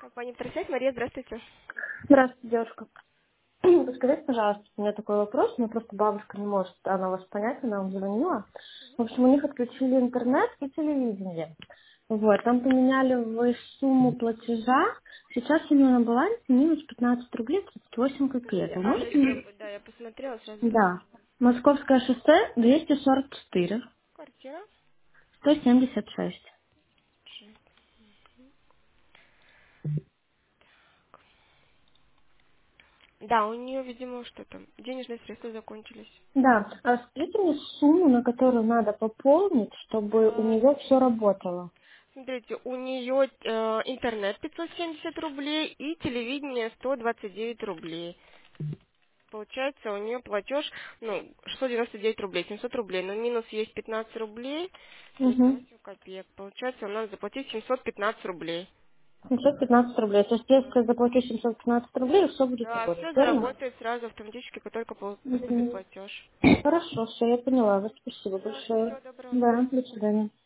Компания «Вторсвязь». Мария, здравствуйте. Здравствуйте, девушка. Подскажите, пожалуйста, у меня такой вопрос. У меня просто бабушка не может, она вас понять, она вам звонила. В общем, у них отключили интернет и телевидение. Вот, там поменяли вы сумму платежа. Сейчас у нее на балансе минус 15 рублей 38 копеек. Вы Адрес, можете мне... да, я посмотрела, сразу Да. посмотрела. Московское шоссе 244, Квартира. 176. Да, у нее, видимо, что там, денежные средства закончились. Да. А скажите мне сумму, на которую надо пополнить, чтобы у А, нее все работало. Смотрите, у нее интернет 570 рублей и телевидение 129 рублей. Получается, у нее платеж, 699 рублей, 700 рублей, но минус есть 15 рублей, Угу. 38 копеек. Получается, нам надо заплатить 715 рублей. 715 рублей. То есть, если я заплачу 715 рублей, все будет Да, работать, все верно? заработает сразу автоматически, как только поступит Мгм. платеж. Хорошо, все, я поняла вас. Спасибо Пожалуйста, большое. всего доброго. Да, до свидания.